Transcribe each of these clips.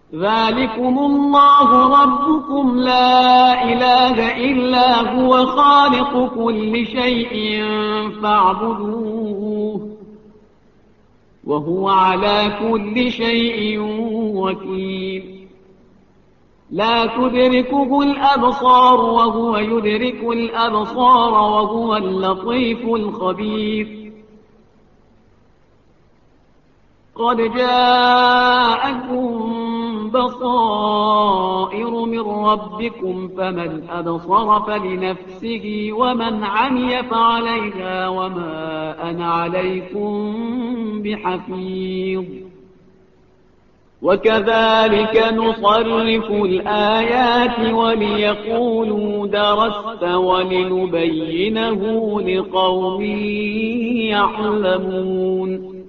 ذلكم الله ربكم لا إله إلا هو خالق كل شيء فاعبدوه وهو على كل شيء وكيل لا تدركه الأبصار وهو يدرك الأبصار وهو اللطيف الخبير قد جاءكم بصائر من ربكم فمن أبصر فلنفسه ومن عمي فعليها وما أنا عليكم بحفيظ وكذلك نصرف الآيات وليقولوا درست ولنبينه لقوم يعلمون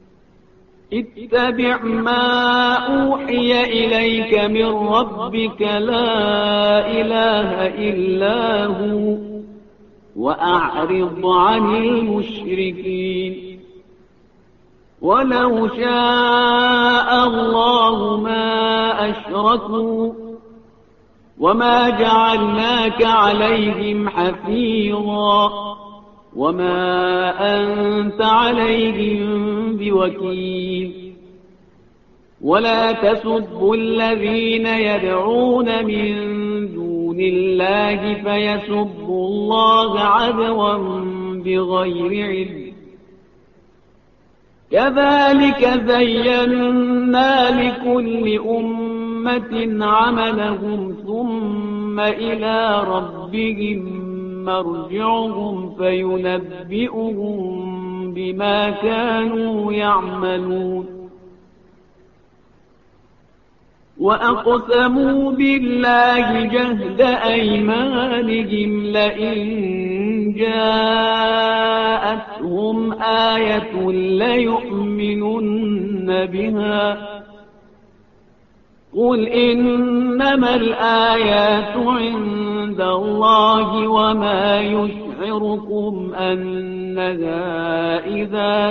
اتبع ما أوحي إليك من ربك لا إله إلا هو وأعرض عن المشركين ولو شاء الله ما أشركوا وما جعلناك عليهم حفيظا وما أنت عليهم بوكيل ولا تسبوا الذين يدعون من دون الله فيسبوا الله عدوا بغير علم كذلك زينا لكل أمة عملهم ثم إلى ربهم مرجعهم فينبئهم بما كانوا يعملون وأقسموا بالله جهد أيمانهم لئن جاءتهم آية ليؤمنن بها قل إنما الآيات عند الله وما يشعركم أنها إذا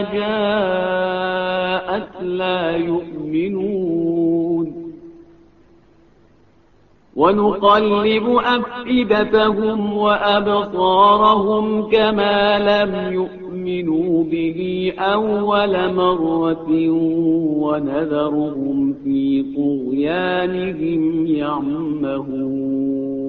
جاءت لا يؤمنون ونقلب أفئدتهم وأبصارهم كما لم يؤمنوا به أول مرة ونذرهم في طغيانهم يعمهون